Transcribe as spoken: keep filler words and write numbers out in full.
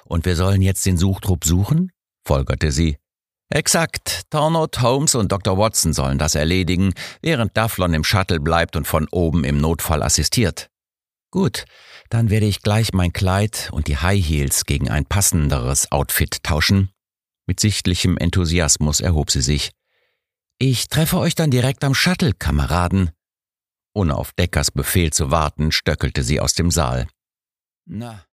Und wir sollen jetzt den Suchtrupp suchen?« folgerte sie. »Exakt. Tornot, Holmes und Doktor Watson sollen das erledigen, während Dufflon im Shuttle bleibt und von oben im Notfall assistiert.« »Gut, dann werde ich gleich mein Kleid und die High Heels gegen ein passenderes Outfit tauschen.« Mit sichtlichem Enthusiasmus erhob sie sich. »Ich treffe euch dann direkt am Shuttle, Kameraden.« Ohne auf Deckers Befehl zu warten, stöckelte sie aus dem Saal. »Na,